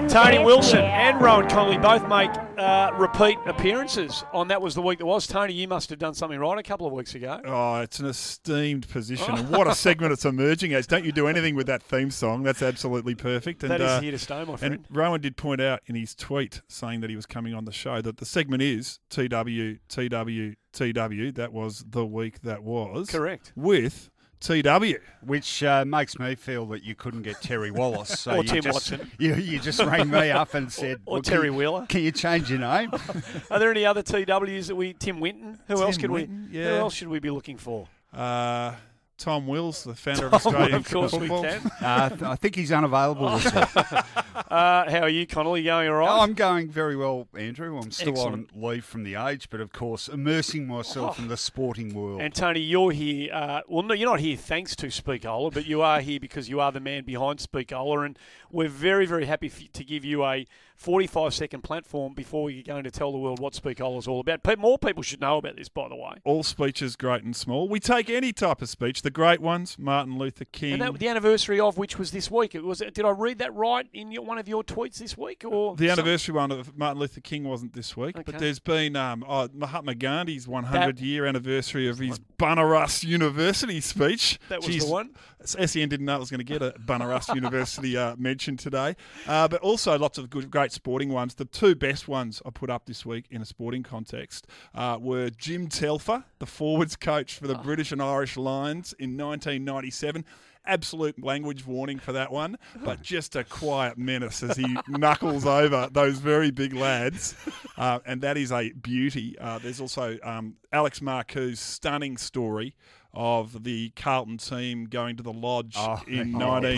Tony Wilson and Rowan Connolly both make repeat appearances on That Was the Week That Was. Tony, you must have done something right a couple of weeks ago. Oh, it's an esteemed position. And what a segment it's emerging as. Don't you do anything with that theme song. That's absolutely perfect. And, that is here to stay, my friend. And Rowan did point out in his tweet saying that he was coming on the show that the segment is TW. That was the week that was. Correct. With TW. Which makes me feel that you couldn't get Terry Wallace. So or Tim Watson. You just rang me up and said... or Terry Wheeler. Can you change your name? Are there any other TWs that we... Tim Winton? Who else should we be looking for? Tom Wills, the founder of Australian of course football. we can. I think he's unavailable this week. How are you, Connolly? Going all right? Oh, I'm going very well, Andrew. I'm still Excellent. on leave from the age, but of course immersing myself in the sporting world. And Tony, you're here. Well, no, you're not here thanks to Speakola, but you are here because you are the man behind Speakola, and we're very, very happy to give you a 45-second platform before we're going to tell the world what Speakola is all about. More people should know about this, by the way. All speeches, great and small. We take any type of speech. The great ones, Martin Luther King. And the anniversary of which was this week. Did I read that right in one of your tweets this week? Or the anniversary one of Martin Luther King wasn't this week, okay. but there's been Mahatma Gandhi's 100-year anniversary of his Banaras University speech. That was the one. SEN didn't know it was going to get a Banaras University mention today. But also lots of great sporting ones. The two best ones I put up this week in a sporting context were Jim Telfer, the forwards coach for the British and Irish Lions in 1997. Absolute language warning for that one, but just a quiet menace as he knuckles over those very big lads, and that is a beauty. There's also Alex Marcoux' stunning story of the Carlton team going to the Lodge in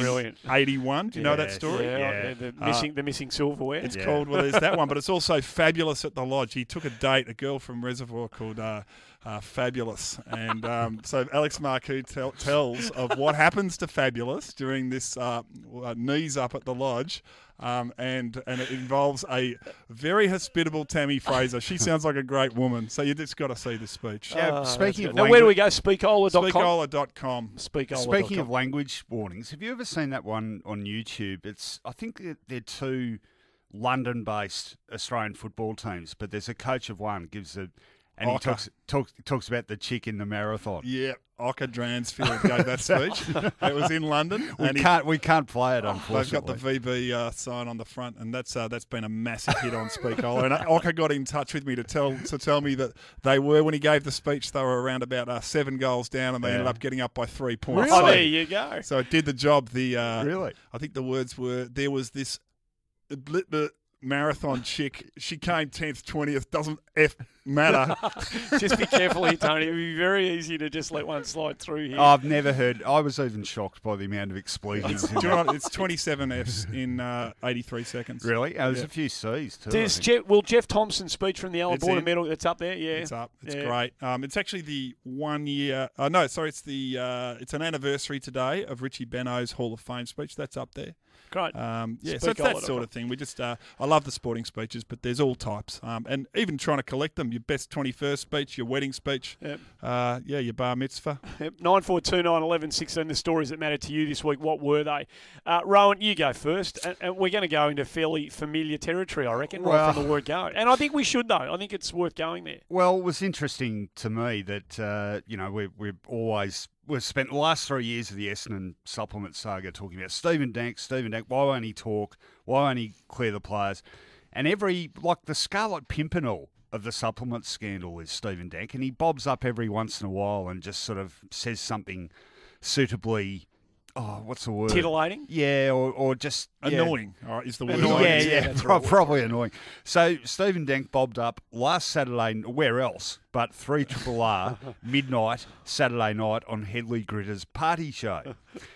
1981. Do you know that story? Yeah. The missing silverware. It's called, there's that one, but it's also Fabulous at the Lodge. He took a girl from Reservoir called Fabulous. And so Alex Marcoux tells of what happens to Fabulous during this knees up at the Lodge. And it involves a very hospitable Tammy Fraser. She sounds like a great woman. So you just got to see this speech. Yeah, speaking of now, where do we go? Speakola.com? Speakola.com. Speaking of language warnings, have you ever seen that one on YouTube? I think they're two London-based Australian football teams, but there's a coach of one and he talks about the chick in the marathon. Yeah, Ocker Dransfield gave that speech. It was in London. We can't play it, unfortunately. They've got the VB sign on the front, and that's been a massive hit on Speakola. And Ocker got in touch with me to tell me that they were, when he gave the speech, they were around about 7 goals down, and they ended up getting up by 3 points. Really? There you go. So it did the job. Really? I think the words were, there was this marathon chick. She came 10th, 20th. Doesn't matter. Just be careful here, Tony. It would be very easy to just let one slide through here. I've never heard. I was even shocked by the amount of expletions. It's 27 Fs in 83 seconds. Really? There's a few Cs too. Will Jeff Thompson's speech from the Alan Border Medal that's up there? Yeah, it's up. It's great. It's actually the 1 year. It's an anniversary today of Richie Benaud's Hall of Fame speech. That's up there. Great. So it's that sort of thing. We just, I love the sporting speeches, but there's all types. And even trying to collect them, your best 21st speech, your wedding speech, your bar mitzvah. Yep. 94291116, the stories that matter to you this week, what were they? Rowan, you go first, and we're going to go into fairly familiar territory, I reckon, right from the word go. And I think we should, though. I think it's worth going there. Well, it was interesting to me that, we've spent the last 3 years of the Essendon supplement saga talking about Stephen Dank, why won't he talk? Why won't he clear the players? And the Scarlet Pimpernel of the supplement scandal is Stephen Dank, and he bobs up every once in a while and just sort of says something suitably... what's the word? Titillating? Yeah, or just... Annoying, is the word. Annoying, probably annoying. So Stephen Dank bobbed up last Saturday, where else, but 3RRR, midnight, Saturday night on Headley Gritter's party show.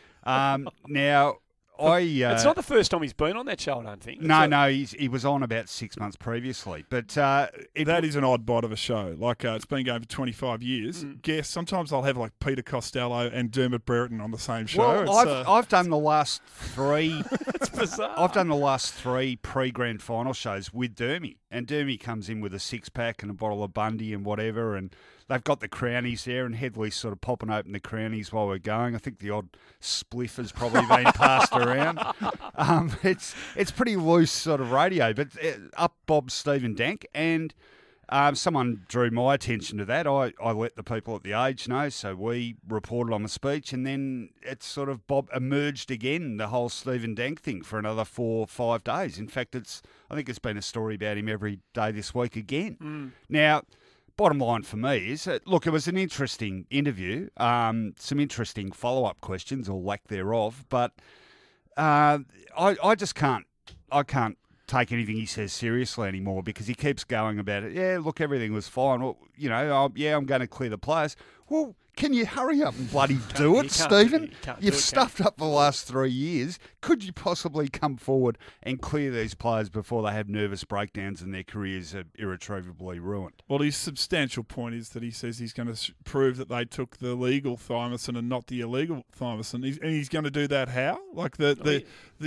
Now... it's not the first time he's been on that show, I don't think. No, he was on about 6 months previously. But that is an odd bot of a show. It's been going for 25 years. Guess sometimes I'll have Peter Costello and Dermot Brereton on the same show. Well, I've done the last 3. It's bizarre. I've done the last 3 pre-grand final shows with Dermy, and Dermy comes in with a 6-pack and a bottle of Bundy and whatever, and they've got the crownies there, and Headley's sort of popping open the crownies while we're going. I think the odd spliff has probably been passed around. It's pretty loose sort of radio, but up Bob Stephen Dank, and someone drew my attention to that. I let the people at the Age know, so we reported on the speech, and then it's sort of Bob emerged again, the whole Stephen Dank thing, for another 4 or 5 days. In fact, I think it's been a story about him every day this week again. Now, bottom line for me is that, look, it was an interesting interview, some interesting follow-up questions or lack thereof, but I just can't take anything he says seriously anymore, because he keeps going about it. Yeah, look, everything was fine. Well, I'm going to clear the players. Well, can you hurry up and bloody do it, Stephen? You've stuffed up the last 3 years. Could you possibly come forward and clear these players before they have nervous breakdowns and their careers are irretrievably ruined? Well, his substantial point is that he says he's going to prove that they took the legal thymosin and not the illegal thymosin. And he's going to do that how? Like the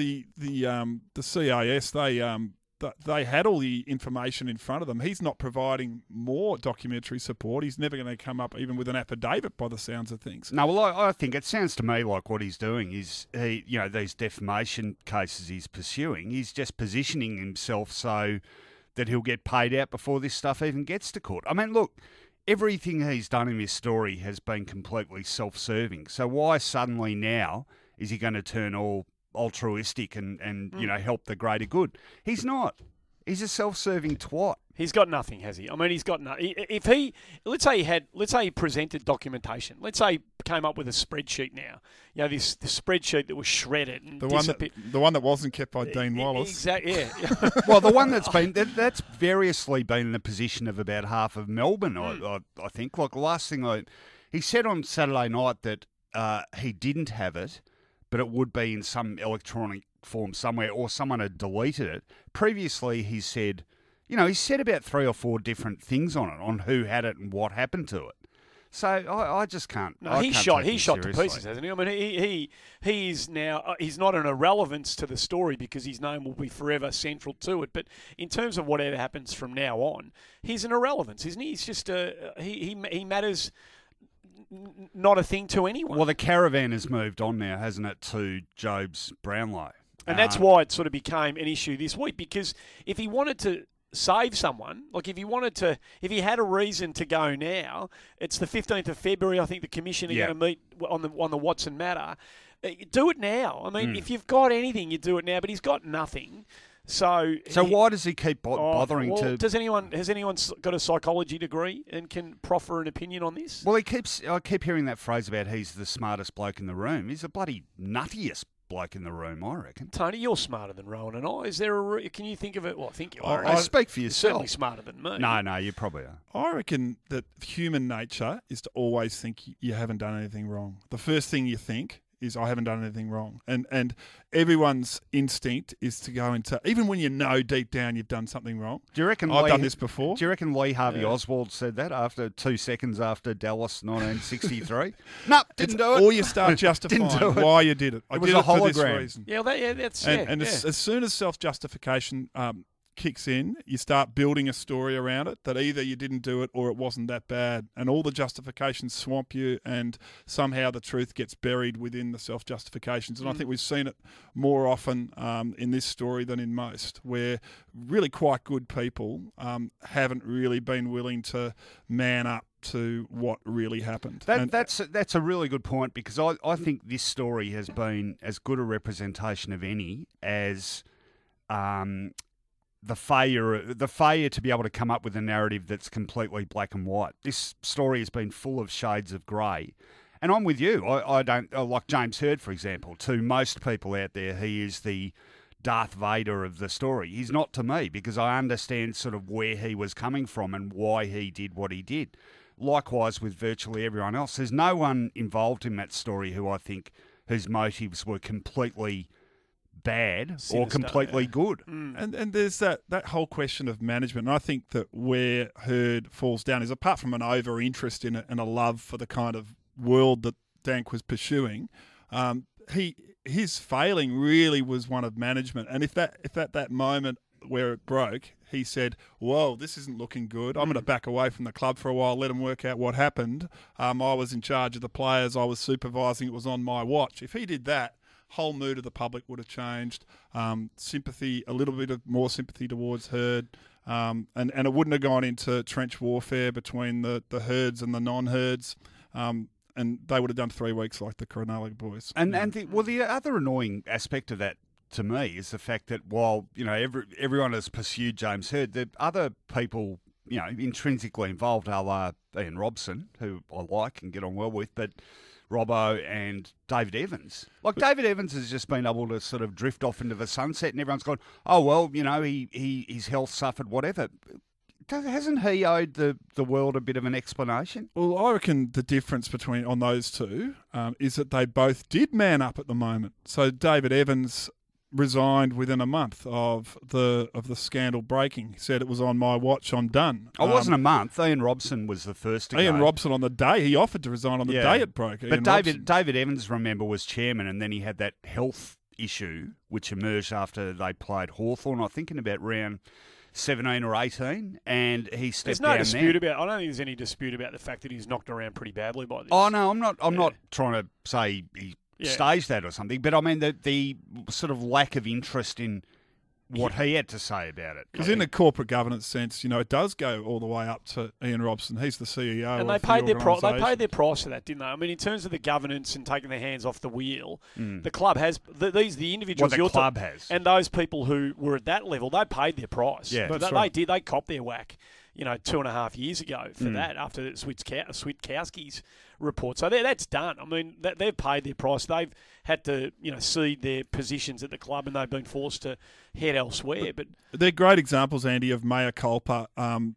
CAS, they had all the information in front of them. He's not providing more documentary support. He's never going to come up even with an affidavit by the sounds of things. No, well, I think it sounds to me like what he's doing is, these defamation cases he's pursuing, he's just positioning himself so that he'll get paid out before this stuff even gets to court. I mean, look, everything he's done in this story has been completely self-serving. So why suddenly now is he going to turn all altruistic and help the greater good? He's not. He's a self-serving twat. He's got nothing, has he? I mean, he's got nothing. Let's say he presented documentation. Let's say he came up with a spreadsheet now. This spreadsheet that was shredded and the one that wasn't kept by Dean Wallace. Exactly. Yeah. Well, the one that's variously been in the position of about half of Melbourne. I think. Like, the last thing he said on Saturday night that he didn't have it, but it would be in some electronic form somewhere, or someone had deleted it. Previously, he said about 3 or 4 different things on it, on who had it and what happened to it. So I just can't. No, he's shot to pieces, hasn't he? I mean, he's now he's not an irrelevance to the story because his name will be forever central to it. But in terms of whatever happens from now on, he's an irrelevance, isn't he? He's just he matters. Not a thing to anyone. Well, the caravan has moved on now, hasn't it, to Job's Brownlow. And that's why it sort of became an issue this week, because if he wanted to save someone, like if he had a reason to go now, it's the 15th of February, I think the Commission are going to meet on the Watson matter. Do it now. I mean, if you've got anything, you do it now, but he's got nothing. So why does he keep bothering to? Has anyone got a psychology degree and can proffer an opinion on this? Well, I keep hearing that phrase about he's the smartest bloke in the room. He's the bloody nuttiest bloke in the room, I reckon. Tony, you're smarter than Rowan and I. Is there can you think of it? Well, I think you are. I speak for You're yourself. certainly smarter than me. No, you probably are. I reckon that human nature is to always think you haven't done anything wrong. The first thing you think is, I haven't done anything wrong. And everyone's instinct is to go into, even when you know deep down you've done something wrong. Do you reckon I've done this before? Do you reckon Lee Harvey Oswald said that after 2 seconds after Dallas 1963? No, didn't do it. Or you start justifying why you did it. I was did a it for this hologram. reason. As soon as self-justification kicks in, you start building a story around it that either you didn't do it or it wasn't that bad, and all the justifications swamp you, and somehow the truth gets buried within the self-justifications. And I think we've seen it more often in this story than in most, where really quite good people haven't really been willing to man up to what really happened. That's a really good point, because I think this story has been as good a representation of any as the failure to be able to come up with a narrative that's completely black and white. This story has been full of shades of grey. And I'm with you. I don't, like James Hird, for example. To most people out there, he is the Darth Vader of the story. He's not to me, because I understand sort of where he was coming from and why he did what he did. Likewise with virtually everyone else. There's no one involved in that story whose motives were completely bad or completely good. And there's that whole question of management. And I think that where Hird falls down is, apart from an over-interest in it and a love for the kind of world that Dank was pursuing, his failing really was one of management. And if at that moment where it broke, he said, "Whoa, this isn't looking good. I'm going to back away from the club for a while, let them work out what happened. I was in charge of the players. I was supervising. It was on my watch." If he did that, whole mood of the public would have changed. Sympathy, a little bit of more sympathy towards Herd. And it wouldn't have gone into trench warfare between the herds and the non-herds. And they would have done 3 weeks like the Cronulla boys. And the other annoying aspect of that to me is the fact that while everyone has pursued James Hird, the other people intrinsically involved are Ian Robson, who I like and get on well with, but Robbo and David Evans. Like David Evans has just been able to sort of drift off into the sunset, and everyone's gone, "Oh well, his health suffered, whatever." Hasn't he owed the world a bit of an explanation? Well, I reckon the difference on those two is that they both did man up at the moment. So David Evans resigned within a month of the scandal breaking. He said, "It was on my watch. I'm done." It wasn't a month. Ian Robson was the first to go. Ian Robson on the day he offered to resign on the day it broke. But David Evans, remember, was chairman, and then he had that health issue which emerged after they played Hawthorn, I think in about round 17 or 18, and he stepped down. There's no dispute about. I don't think there's any dispute about the fact that he's knocked around pretty badly by this. Oh no, I'm not trying to say he staged that or something, but I mean the sort of lack of interest in what he had to say about it. Because in a corporate governance sense, it does go all the way up to Ian Robson. He's the CEO. And they paid their price. They paid their price for that, didn't they? I mean, in terms of the governance and taking their hands off the wheel, the club has the individuals. Well, the club has, and those people who were at that level, they paid their price. Yeah, but they did. They copped their whack. 2.5 years ago for that after Switkowski's report. So that's done. I mean, they've paid their price. They've had to, cede their positions at the club, and they've been forced to head elsewhere. But they're great examples, Andy, of mea culpa,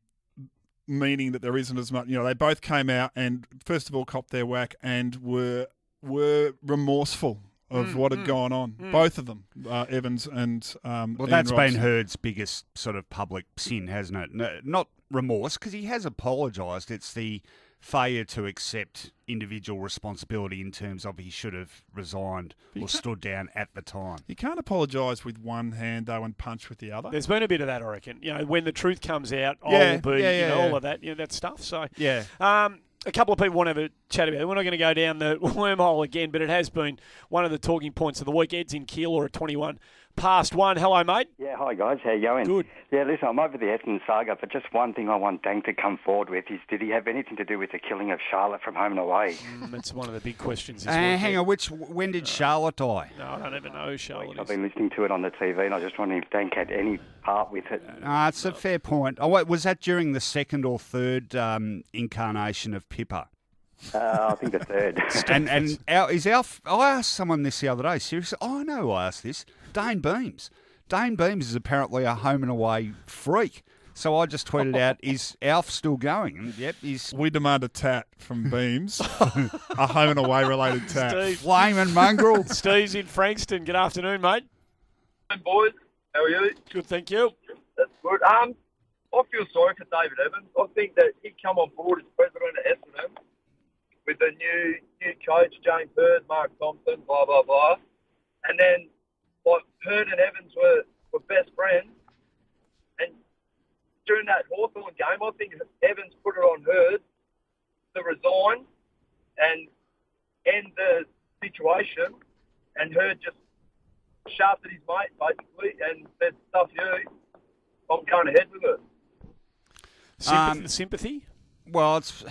meaning that there isn't as much. They both came out and first of all copped their whack and were remorseful of what had gone on. Both of them, Evans and well, Ian that's Robson. been Herd's biggest sort of public sin, hasn't it? No, not remorse, because he has apologised. It's the failure to accept individual responsibility in terms of he should have resigned or stood down at the time. You can't apologise with one hand, though, and punch with the other. There's been a bit of that, I reckon. When the truth comes out, all of that, that stuff. So, a couple of people want to have a chat about it. We're not going to go down the wormhole again, but it has been one of the talking points of the week. Ed's in Keilor at 21 past 1. Hello, mate. Yeah, hi, guys. How you going? Good. Yeah, listen, I'm over the Essendon saga, but just one thing I want Dang to come forward with is, did he have anything to do with the killing of Charlotte from home and away? That's one of the big questions. This week. Hang on, when did Charlotte die? No, I don't even know who Charlotte I've is. been listening to it on the TV, and I just wondering if Dang had any part with it. It's a fair point. Oh, wait, was that during the second or third incarnation of Pippa? I think the third. I asked someone this the other day, seriously. Oh, I know I asked this. Dane Beams. Dane Beams is apparently a home and away freak. So I just tweeted out, is Alf still going? And yep, We demand a tat from Beams, a home and away related tat. Steve. Flaming mongrel. Steve's in Frankston. Good afternoon, mate. Hey, boys. How are you? Good, thank you. That's good. I feel sorry for David Evans. I think that he come on board as president of Essendon with the new coach, James Hird, Mark Thompson, blah, blah, blah. And then Hird and Evans were best friends. And during that Hawthorn game, I think Evans put it on Hird to resign and end the situation. And Hird just shafted his mate, basically, and said, stuff you, I'm going ahead with it. Sympathy? Well, it's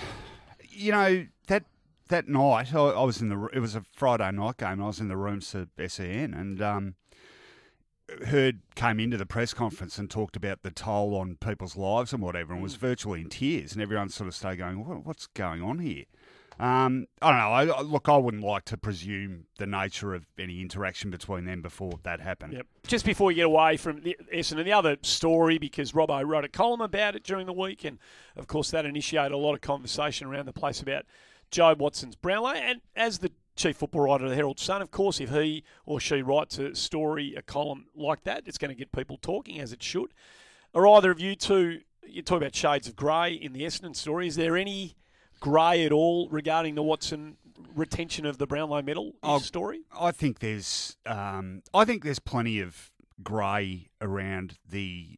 that night I was it was a Friday night game. And I was in the rooms to SEN, and Hird came into the press conference and talked about the toll on people's lives and whatever, and was virtually in tears. And everyone sort of started going, "What's going on here?" I don't know. I wouldn't like to presume the nature of any interaction between them before that happened. Yep. Just before we get away from Essendon, the other story, because Robbo wrote a column about it during the week, and of course that initiated a lot of conversation around the place about Jobe Watson's Brownlow. And as the chief football writer of the Herald Sun, of course, if he or she writes a column like that, it's going to get people talking, as it should. Are either of you two, you talk about shades of grey in the Essendon story, is there any grey at all regarding the Watson retention of the Brownlow medal story? I think there's plenty of grey around the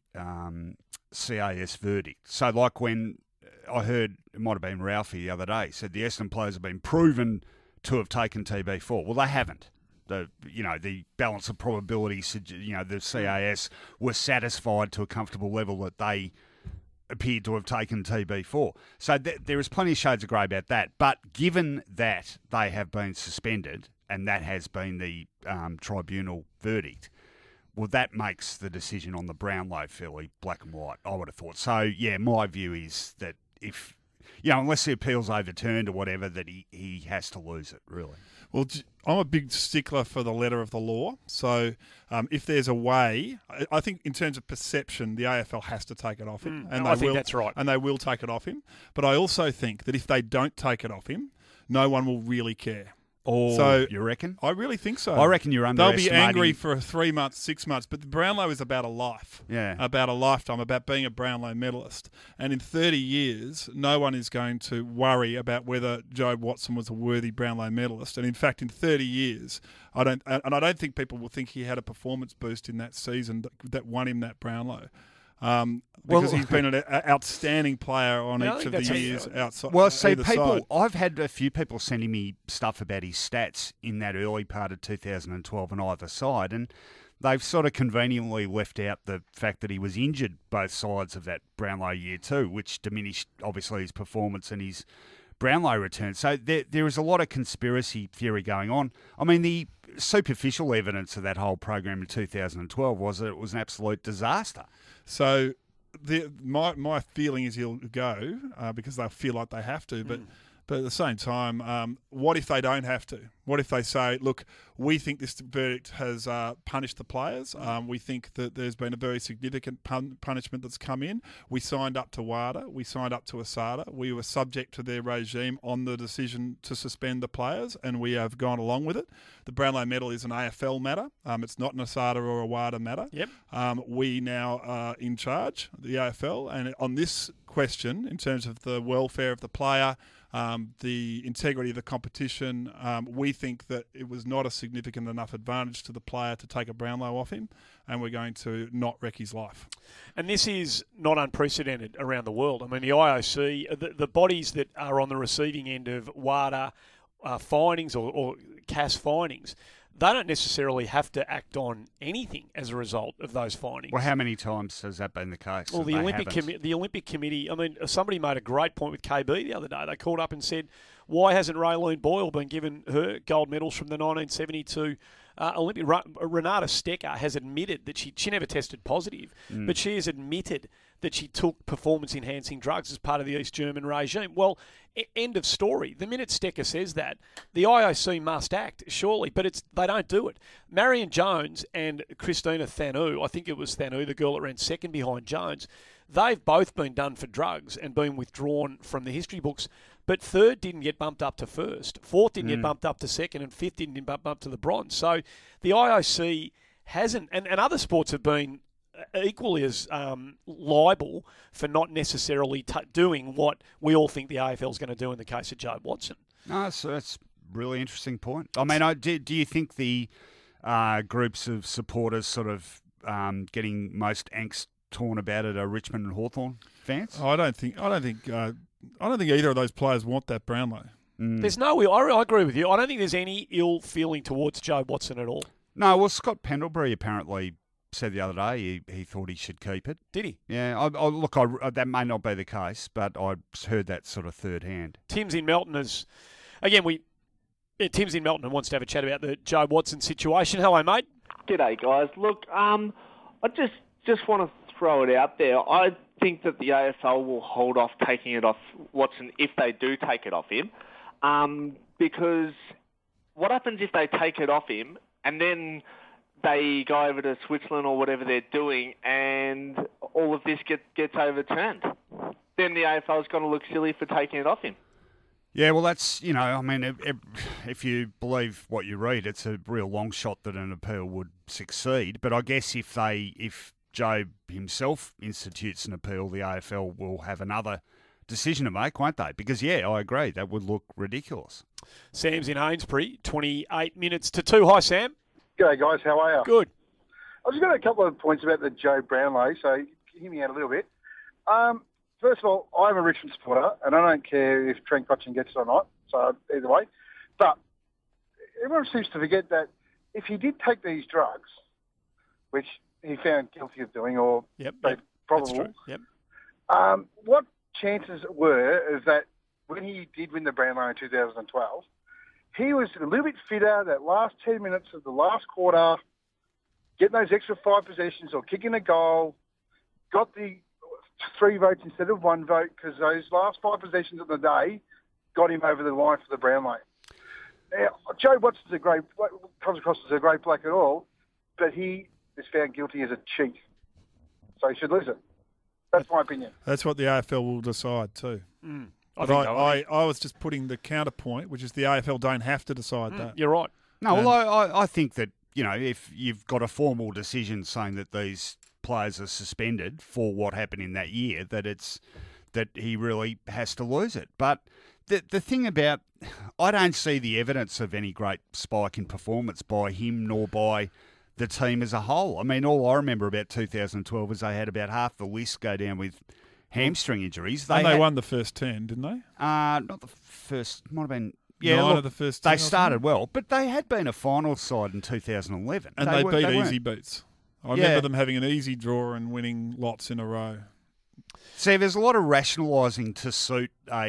CAS verdict. So, like when I heard, it might have been Ralphie the other day, said the Essendon players have been proven to have taken TB4. Well, they haven't. The balance of probability, the CAS were satisfied to a comfortable level that they appeared to have taken TB4. So there is plenty of shades of grey about that. But given that they have been suspended, and that has been the tribunal verdict, well, that makes the decision on the Brownlow fairly black and white, I would have thought. So, yeah, my view is that if, unless the appeal's overturned or whatever, that he has to lose it, really. Well, I'm a big stickler for the letter of the law. So if there's a way, I think in terms of perception, the AFL has to take it off him. I think that's right. And they will take it off him. But I also think that if they don't take it off him, no one will really care. So you reckon? I really think so. I reckon you're underestimating. They'll be angry for 3 months, 6 months, but the Brownlow is about a life. Yeah. About a lifetime, about being a Brownlow medalist. And in 30 years, no one is going to worry about whether Jobe Watson was a worthy Brownlow medalist. And in fact, in 30 years, I don't think people will think he had a performance boost in that season that won him that Brownlow. Because he's been an outstanding player on each of the years outside. Well, see, either side. I've had a few people sending me stuff about his stats in that early part of 2012 on either side, and they've sort of conveniently left out the fact that he was injured both sides of that Brownlow year too, which diminished, obviously, his performance and his Brownlow return. So there is a lot of conspiracy theory going on. I mean, the superficial evidence of that whole program in 2012 was that it was an absolute disaster. So my feeling is he'll go because they'll feel like they have to, but at the same time, what if they don't have to? What if they say, look, we think this verdict has punished the players. We think that there's been a very significant punishment that's come in. We signed up to WADA. We signed up to ASADA. We were subject to their regime on the decision to suspend the players, and we have gone along with it. The Brownlow medal is an AFL matter. It's not an ASADA or a WADA matter. Yep. We now are in charge, the AFL, and on this question, in terms of the welfare of the player, the integrity of the competition, we think that it was not a significant enough advantage to the player to take a Brownlow off him, and we're going to not wreck his life. And this is not unprecedented around the world. I mean, the IOC, the bodies that are on the receiving end of WADA findings or CAS findings, they don't necessarily have to act on anything as a result of those findings. Well, how many times has that been the case? Well, the Olympic Committee, I mean, somebody made a great point with KB the other day. They called up and said, why hasn't Raylene Boyle been given her gold medals from the 1972 Olympic? Renata Stecker has admitted that she never tested positive, but she has admitted that she took performance-enhancing drugs as part of the East German regime. Well, end of story. The minute Stecker says that, the IOC must act, surely, but they don't do it. Marion Jones and Christina Thanu, I think it was Thanu, the girl that ran second behind Jones, they've both been done for drugs and been withdrawn from the history books, but third didn't get bumped up to first, fourth didn't get bumped up to second, and fifth didn't get bumped up to the bronze. So the IOC hasn't, and other sports have been equally as liable for not necessarily doing what we all think the AFL is going to do in the case of Jobe Watson. No, so that's a really interesting point. I mean, do you think the groups of supporters sort of getting most angst torn about it are Richmond and Hawthorn fans? I don't think either of those players want that Brownlow. There's no. I agree with you. I don't think there's any ill feeling towards Jobe Watson at all. No, well, Scott Pendlebury apparently said the other day he thought he should keep it. Did he? Yeah. That may not be the case, but I heard that sort of third hand. Tim's in Melton Tim's in Melton and wants to have a chat about the Jobe Watson situation. Hello, mate. G'day, guys. Look, I just want to throw it out there. I think that the AFL will hold off taking it off Watson if they do take it off him, because what happens if they take it off him and then they go over to Switzerland or whatever they're doing and all of this gets overturned? Then the AFL is going to look silly for taking it off him. Yeah, well, that's, I mean, if you believe what you read, it's a real long shot that an appeal would succeed. But I guess if Jobe himself institutes an appeal, the AFL will have another decision to make, won't they? Because, yeah, I agree, that would look ridiculous. Sam's in Amesbury, 28 minutes to 2. Hi, Sam. G'day, guys. How are you? Good. I've just got a couple of points about the Joe Brownlow, so hear me out a little bit. First of all, I'm a Richmond supporter, and I don't care if Trent Cotchin gets it or not, so either way. But everyone seems to forget that if he did take these drugs, which he found guilty of doing, or probable, That's true. Yep. what chances were is that when he did win the Brownlow in 2012, he was a little bit fitter that last 10 minutes of the last quarter, getting those extra 5 possessions or kicking a goal, got the 3 votes instead of 1 vote because those last 5 possessions of the day got him over the line for the Brownlow. Now, Joe Watson's comes across as a great bloke at all, but he is found guilty as a cheat. So he should lose it. That's my opinion. That's what the AFL will decide too. I was just putting the counterpoint, which is the AFL don't have to decide that. You're right. No, well, I think that, if you've got a formal decision saying that these players are suspended for what happened in that year, that he really has to lose it. But the thing about, I don't see the evidence of any great spike in performance by him nor by the team as a whole. I mean, all I remember about 2012 is they had about half the list go down with hamstring injuries. They won the first 10, didn't they? Not the first, might have been... Yeah, 9 of the first 10. They started well, but they had been a final side in 2011. And they beat weren't. Easy Boots. I remember them having an easy draw and winning lots in a row. See, there's a lot of rationalising to suit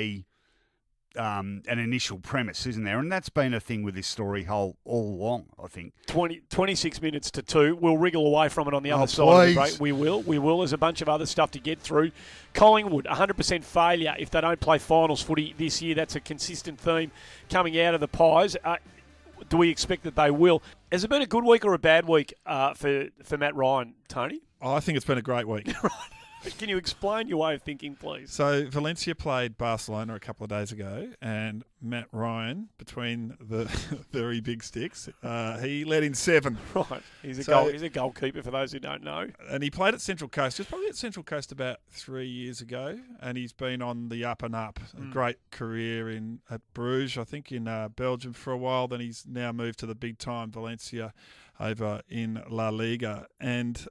an initial premise, isn't there? And that's been a thing with this story all along, I think. 26 minutes to 2. We'll wriggle away from it on the other side of the break. We will. There's a bunch of other stuff to get through. Collingwood, 100% failure if they don't play finals footy this year. That's a consistent theme coming out of the Pies. Do we expect that they will? Has it been a good week or a bad week for Matt Ryan, Tony? I think it's been a great week. Can you explain your way of thinking, please? So Valencia played Barcelona a couple of days ago, and Matt Ryan, between the very big sticks, he let in 7. Right. He's a goalkeeper, for those who don't know. And he played at Central Coast, just probably at Central Coast about 3 years ago, and he's been on the up and up. A great career at Bruges, I think, in Belgium for a while. Then he's now moved to the big-time Valencia over in La Liga, and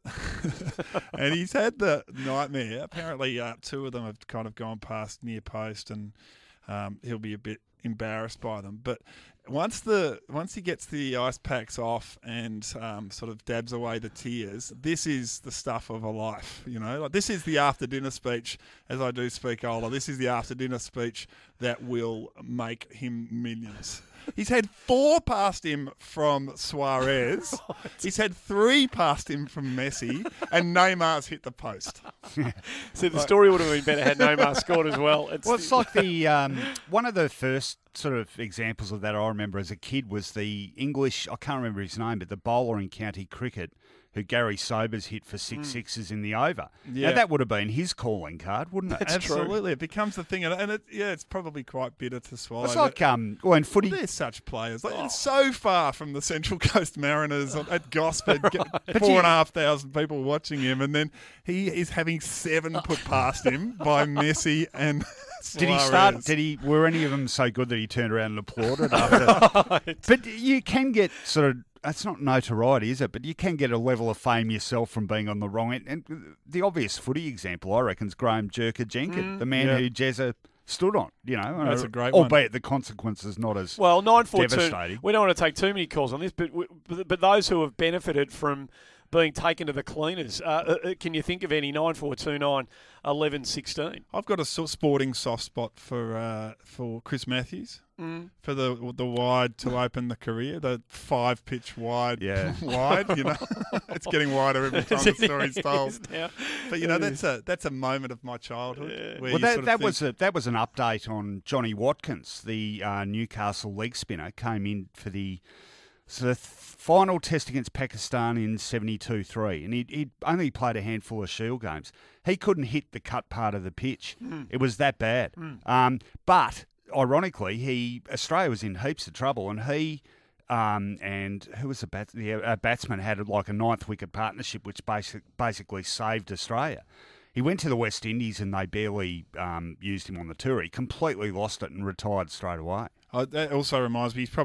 and he's had the nightmare. Apparently, 2 of them have kind of gone past near post, and he'll be a bit embarrassed by them. But once he gets the ice packs off and sort of dabs away the tears, this is the stuff of a life. Like, this is the after dinner speech. As I do speak Ola, this is the after dinner speech that will make him millions. He's had 4 past him from Suarez. Right. He's had 3 past him from Messi, and Neymar's hit the post. See, the story would have been better had Neymar scored as well. It's like the one of the first sort of examples of that I remember as a kid was the English, I can't remember his name, but the bowler in county cricket who Gary Sobers hit for 6 sixes in the over. Yeah. Now, that would have been his calling card, wouldn't it? That's absolutely. It becomes the thing, and it's probably quite bitter to swallow. It's like, in footy... They're such players. Like, it's so far from the Central Coast Mariners at Gosford, 4,500 people watching him, and then he is having 7 put past him by Messi and Suarez. Were any of them so good that he turned around and applauded after? But you can get sort of... It's not notoriety, is it? But you can get a level of fame yourself from being on the wrong end. And the obvious footy example, I reckon, is Graham Jerker Jenkins, the man who Jezza stood on. That's a great one. Albeit the consequences not as devastating. We don't want to take too many calls on this, but those who have benefited from being taken to the cleaners, can you think of any? 9429 1116. I've got a sporting soft spot for Chris Matthews. For the wide to open the career, the 5-pitch wide, wide. It's getting wider every time the story's told. But that's a moment of my childhood. Well, that was an update on Johnny Watkins, the Newcastle leg spinner, came in for the final test against Pakistan in 72-3, and he'd only played a handful of Shield games. He couldn't hit the cut part of the pitch. It was that bad. But ironically, Australia was in heaps of trouble, and he and who was a batsman had like a 9th wicket partnership, which basically saved Australia. He went to the West Indies, and they barely used him on the tour. He completely lost it and retired straight away. That also reminds me, he's probably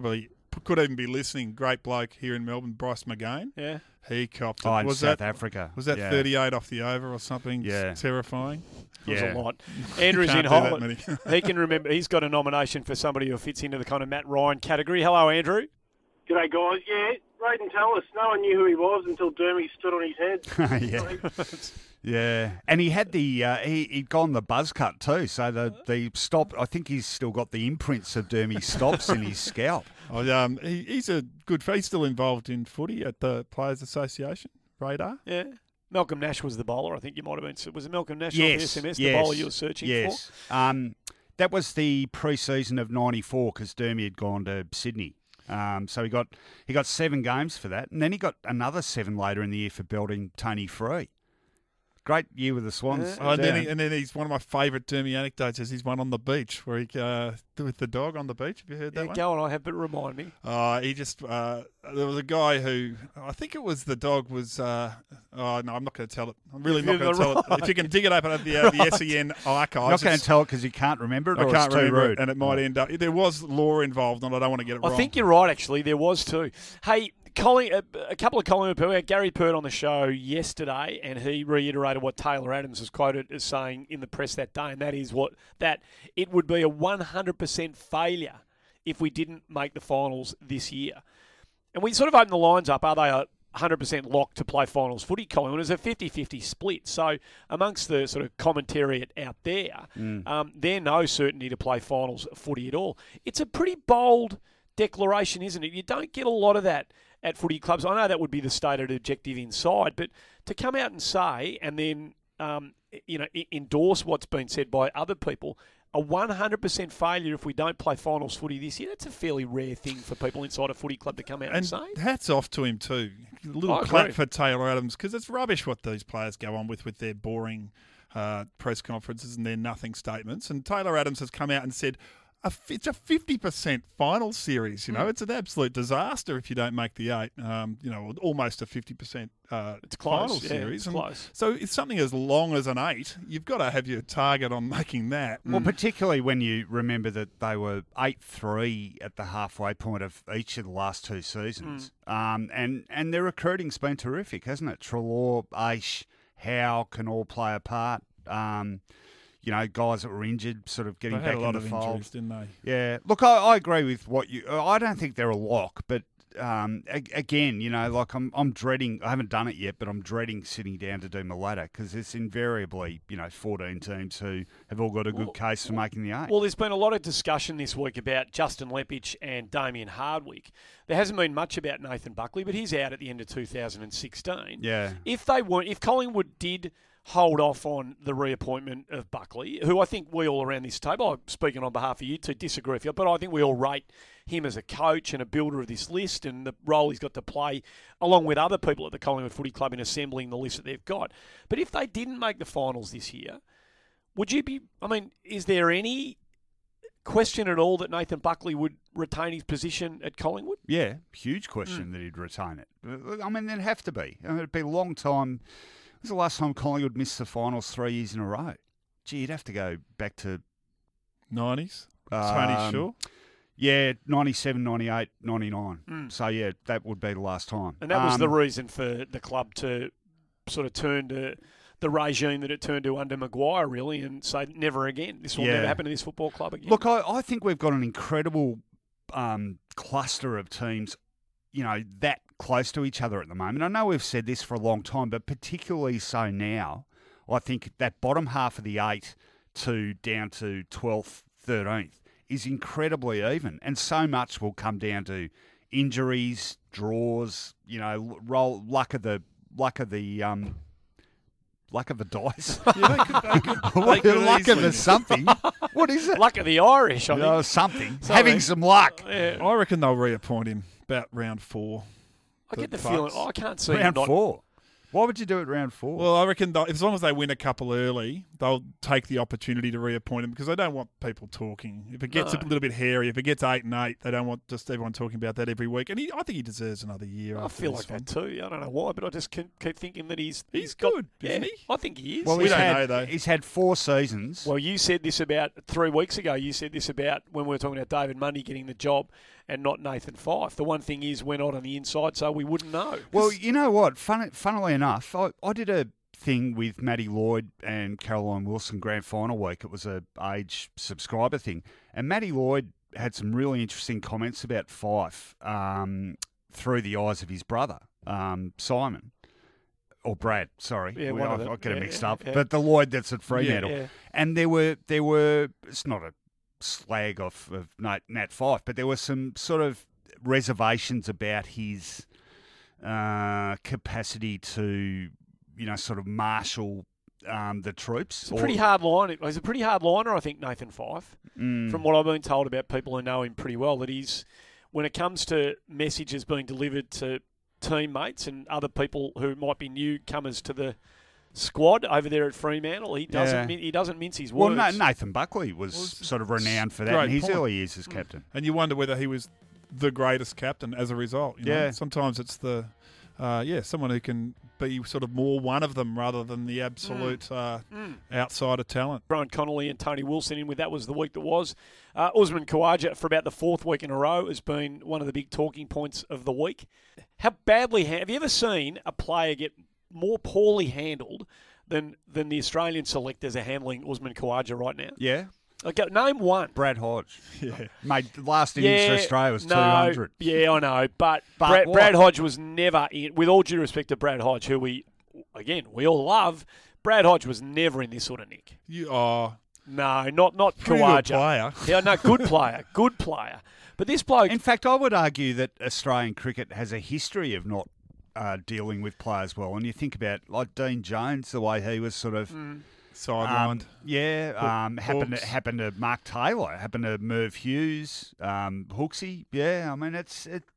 could even be listening. Great bloke here in Melbourne, Bryce McGain. Yeah. He copped it. Oh, in was South that Africa. Was that Yeah. 38 off the over or something? Yeah. Terrifying. It was Yeah. a lot. Andrew's Can't in do that Holland. many. He can remember. He's got a nomination for somebody who fits into the kind of Matt Ryan category. Hello, Andrew. G'day, guys. Yeah, Braden Tallis. No one knew who he was until Dermy stood on his head. Yeah. Yeah, and he had the he'd gone the buzz cut too. So the stop. I think he's still got the imprints of Dermy stops in his scalp. Oh, he's a good. He's still involved in footy at the Players Association radar. Yeah. Malcolm Nash was the bowler. I think you might have been. Was it Malcolm Nash Yes, on the SMS, the yes, bowler you were searching yes. for? That was the pre-season of '94 because Dermy had gone to Sydney. So he got 7 games for that, and then he got another 7 later in the year for belting Tony Free. Great year with the Swans. Oh, and then he's one of my favourite Dermy anecdotes is he's one on the beach where he with the dog on the beach. Have you heard that one? Go on, I have, but remind me. He just there was a guy who I think it was the dog was. Oh no, I'm not going to tell it. I'm really not going to tell it. If you can dig it up at the SEN archives, Not going to tell it because you can't remember it. I or can't it's too remember rude. it, and it might end up. There was law involved, and I don't want to get it wrong. I think you're right, actually. There was too. Hey, a couple of Collingwood people. We had Gary Pert on the show yesterday, and he reiterated what Taylor Adams was quoted as saying in the press that day, and that is that it would be a 100% failure if we didn't make the finals this year. And we sort of opened the lines up. Are they a 100% locked to play finals footy, Collingwood? It's a 50-50 split. So amongst the sort of commentariat out there, there's no certainty to play finals footy at all. It's a pretty bold declaration, isn't it? You don't get a lot of that at footy clubs. I know that would be the stated objective inside, but to come out and say and then endorse what's been said by other people, a 100% failure if we don't play finals footy this year, that's a fairly rare thing for people inside a footy club to come out and say. Hats off to him too. A little clap for Taylor Adams because it's rubbish what these players go on with their boring press conferences and their nothing statements. And Taylor Adams has come out and said, it's a 50% final series. It's an absolute disaster if you don't make the 8. Almost a 50% it's close. final series. It's close. So it's something as long as an 8. You've got to have your target on making that. Well, particularly when you remember that they were 8-3 at the halfway point of each of the last 2 seasons, and their recruiting's been terrific, hasn't it? Treloar, Aish, Howe can all play a part. Guys that were injured, sort of getting They had back a lot in the of fold. injuries, didn't they? Yeah. Look, I agree with what you. I don't think they're a lock, but again, I'm dreading. I haven't done it yet, but I'm dreading sitting down to do my ladder because it's invariably 14 teams who have all got a good case for making the 8. Well, there's been a lot of discussion this week about Justin Lepich and Damien Hardwick. There hasn't been much about Nathan Buckley, but he's out at the end of 2016. Yeah. If Collingwood did hold off on the reappointment of Buckley, who I think we all around this table, I'm speaking on behalf of you to disagree with you, but I think we all rate him as a coach and a builder of this list and the role he's got to play along with other people at the Collingwood Footy Club in assembling the list that they've got. But if they didn't make the finals this year, is there any question at all that Nathan Buckley would retain his position at Collingwood? Yeah, huge question that he'd retain it. There'd have to be. It'd be a long time. When was the last time Collingwood missed the finals 3 years in a row? Gee, you'd have to go back to 90s. Tony Shaw. Yeah, 97, 98, 99. So, yeah, that would be the last time. And that was the reason for the club to sort of turn to the regime that it turned to under Maguire, really, and say, never again. This will never happen to this football club again. Look, I think we've got an incredible cluster of teams, that close to each other at the moment. I know we've said this for a long time, but particularly so now. I think that bottom half of the 8 down to 12th, 13th is incredibly even, and so much will come down to injuries, draws, luck of the dice. Luck of the something. What is it? Luck of the Irish, I think. Something. Having some luck. Yeah. I reckon they'll reappoint him about round 4. I get the feeling, I can't see round him 4. Why would you do it round 4? Well, I reckon as long as they win a couple early, they'll take the opportunity to reappoint him because they don't want people talking. If it gets a little bit hairy, if it gets 8 and 8, they don't want just everyone talking about that every week. And I think he deserves another year. I feel like that too. I don't know why, but I just keep thinking that he's good, got, isn't he? I think he is. Well, we don't know, though. He's had 4 seasons. Well, you said this about 3 weeks ago. You said this about when we were talking about David Mundy getting the job. and not Nathan Fyfe. The one thing is we're not on the inside, so we wouldn't know. Well, you know what? Funnily enough, I did a thing with Matty Lloyd and Caroline Wilson grand final week. It was a age subscriber thing. And Matty Lloyd had some really interesting comments about Fyfe through the eyes of his brother, Simon. Or Brad, sorry. Yeah, I get it mixed up. yeah. But the Lloyd that's at Fremantle. Yeah. And there were it's not a slag off of Nat Fyfe, but there were some sort of reservations about his capacity to, sort of marshal the troops. It's a pretty hard line. He's a pretty hard liner, I think, Nathan Fyfe. From what I've been told about people who know him pretty well, that he's, when it comes to messages being delivered to teammates and other people who might be newcomers to the squad over there at Fremantle, he doesn't mince his words. Well, Nathan Buckley was sort of renowned for that in his early years as captain. And you wonder whether he was the greatest captain as a result. You know? Yeah. Sometimes it's the someone who can be sort of more one of them rather than the absolute outsider talent. Brian Connolly and Tony Wilson in with that was the week that was. Usman Khawaja, for about the fourth week in a row, has been one of the big talking points of the week. How badly have you ever seen a player get more poorly handled than the Australian selectors are handling Usman Khawaja right now? Yeah. Okay, name one. Brad Hodge. Yeah. Made the last innings for Australia was 200. Yeah, I know. But what? Brad Hodge was never in, with all due respect to Brad Hodge, who we all love, Brad Hodge was never in this sort of nick. You are No, not pretty Khawaja. good player. Yeah, no, good player. But this bloke... In fact, I would argue that Australian cricket has a history of not dealing with players well. And you think about, like, Dean Jones, the way he was sort of... Sidelined. Happened to Mark Taylor, happened to Merv Hughes, Hooksy. Yeah, I mean, I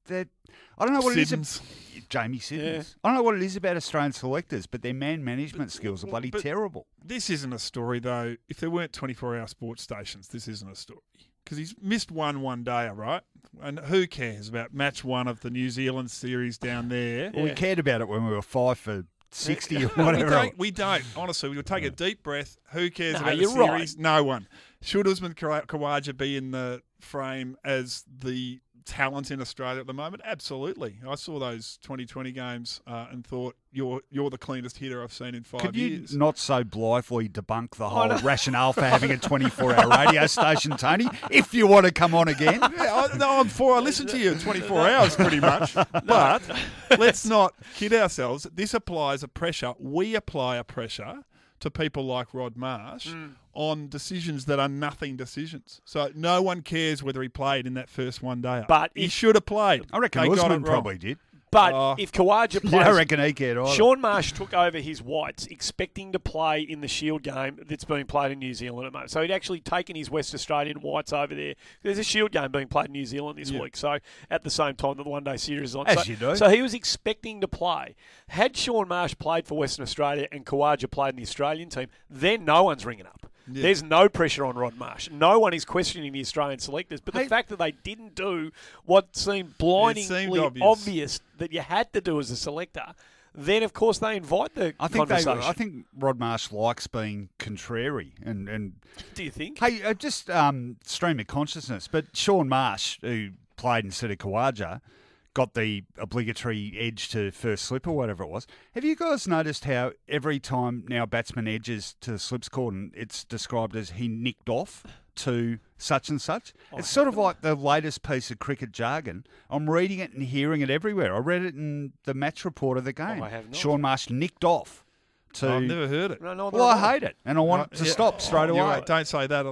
don't know what Siddons. it is. Jamie Siddons. I don't know what it is about Australian selectors, but their man management skills are bloody terrible. This isn't a story, though. If there weren't 24-hour sports stations, this isn't a story. Because he's missed one day, right? And who cares about match one of the New Zealand series down there? Well, we cared about it when we were 5 for 60 or whatever. We don't. Honestly, we would take a deep breath. Who cares about the you're series? right. No one. Should Usman Khawaja be in the frame as the talent in Australia at the moment? Absolutely. I saw those 2020 games and thought you're the cleanest hitter I've seen in 5 Could years. you not so blithely debunk the whole rationale for having a 24-hour radio station, Tony, if you want to come on again? Yeah, I'm for. I listen to you 24 hours pretty much. But let's not kid ourselves. This applies a pressure. We apply a pressure to people like Rod Marsh on decisions that are nothing decisions. So no one cares whether he played in that first one day. But he should have played. I reckon They got Usman it wrong. probably did. But if Khawaja plays... I don't reckon he cared either. Sean Marsh took over his whites expecting to play in the Shield game that's being played in New Zealand at the moment. So he'd actually taken his West Australian whites over there. There's a Shield game being played in New Zealand this week, so at the same time that the one-day series is on. As you do. So he was expecting to play. Had Sean Marsh played for Western Australia and Khawaja played in the Australian team, then no one's ringing up. Yeah. There's no pressure on Rod Marsh. No one is questioning the Australian selectors. But the fact that they didn't do what seemed blindingly obvious that you had to do as a selector, then of course they invite the conversation. I think Rod Marsh likes being contrary. And do you think? Hey, just stream of consciousness. But Sean Marsh, who played instead of Khawaja, got the obligatory edge to first slip or whatever it was. Have you guys noticed how every time now a batsman edges to the slips cordon, it's described as he nicked off to such and such? It's sort of like the latest piece of cricket jargon. I'm reading it and hearing it everywhere. I read it in the match report of the game. I have not. Sean Marsh nicked off. I've never heard it. Well, I hate it, and I want it to stop straight away. Right. Don't say that.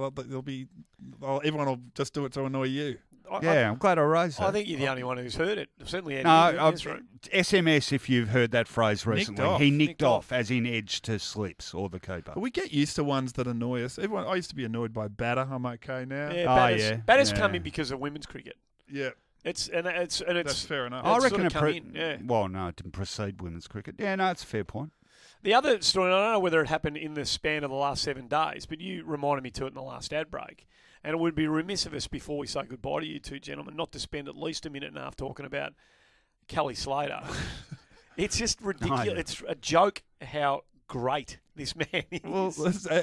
Everyone will just do it to annoy you. I'm glad I raised that. I think you're the only one who's heard it. Certainly, SMS if you've heard that phrase recently. He nicked off, as in edge to slips or the keeper. But we get used to ones that annoy us. I used to be annoyed by batter. I'm okay now. Batters come in because of women's cricket. Yeah. It's That's fair enough. I reckon Well, no, it didn't precede women's cricket. Yeah, no, it's a fair point. The other story, I don't know whether it happened in the span of the last 7 days, but you reminded me to it in the last ad break. And it would be remiss of us before we say goodbye to you two gentlemen not to spend at least a minute and a half talking about Kelly Slater. It's just ridiculous. It's a joke how great this man is. Well,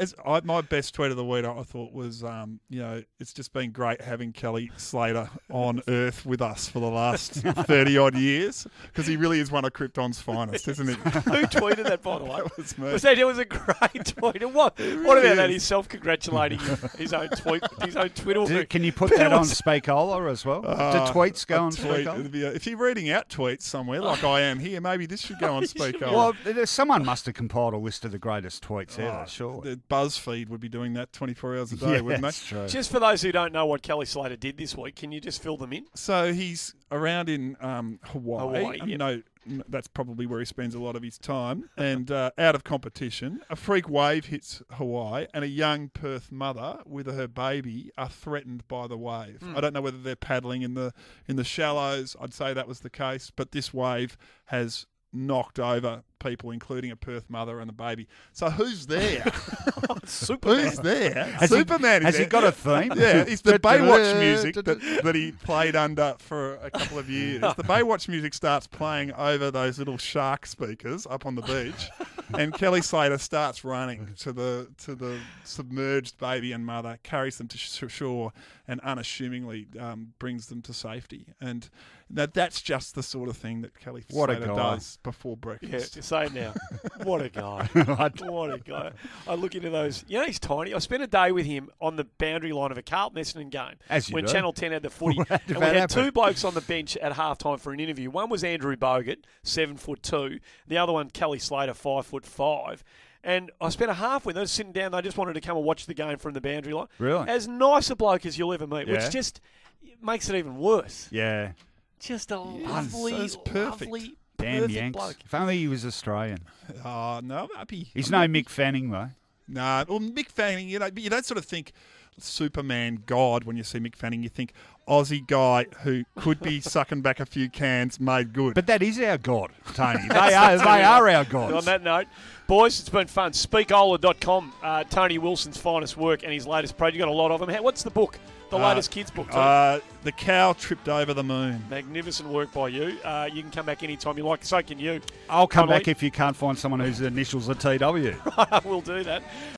my best tweet of the week, I thought, was, it's just been great having Kelly Slater on Earth with us for the last 30-odd years, because he really is one of Krypton's finest, isn't he? Who tweeted that, by the way? That was me. It was a great tweet. And what about that? He's self-congratulating his own tweet, his own Twitter. Can you put that on Speakola as well? Do tweets go on Speakola? If you're reading out tweets somewhere, like I am here, maybe this should go on Speakola. Well, someone must have compiled a list of the greatest tweets ever, sure. The BuzzFeed would be doing that 24 hours a day, wouldn't they? That's true. Just for those who don't know what Kelly Slater did this week, can you just fill them in? So he's around in Hawaii. Yep. That's probably where he spends a lot of his time. And out of competition, a freak wave hits Hawaii, and a young Perth mother with her baby are threatened by the wave. I don't know whether they're paddling in the shallows. I'd say that was the case, but this wave has knocked over people, including a Perth mother and a baby. So who's there? Superman. Who's there? Has Superman Has is he there. got a theme? Yeah, it's the Baywatch music that he played under for a couple of years. The Baywatch music starts playing over those little shark speakers up on the beach, and Kelly Slater starts running to the submerged baby and mother, carries them to shore, and unassumingly brings them to safety. And that's just the sort of thing that Kelly Slater does before breakfast. Yeah, say it now. What a guy. What a guy. I look into those. He's tiny. I spent a day with him on the boundary line of a Carlton Essendon game. As you when do. Channel 10 had the footy. How did And we that had happen? two blokes on the bench at halftime for an interview. One was Andrew Bogut, 7'2". The other one, Kelly Slater, 5'5". And I spent a half with them sitting down. They just wanted to come and watch the game from the boundary line. Really? As nice a bloke as you'll ever meet, Yeah. which just makes it even worse. Yeah. Just a so lovely, it's perfect. lovely, Damn perfect Yanks. bloke. If only he was Australian. Oh, no, happy. He's no Mick Fanning, though. No, well, Mick Fanning, but you don't sort of think Superman God when you see Mick Fanning. You think Aussie guy who could be sucking back a few cans made good. But that is our God, Tony. They are our gods. On that note, boys, it's been fun. Speakola.com, Tony Wilson's finest work and his latest project. You got a lot of them. What's the book? The latest kids book, Tony? The Cow Tripped Over the Moon. Magnificent work by you. You can come back anytime you like. So can you. I'll come Connolly. back if you can't find someone whose initials are TW. We'll do that.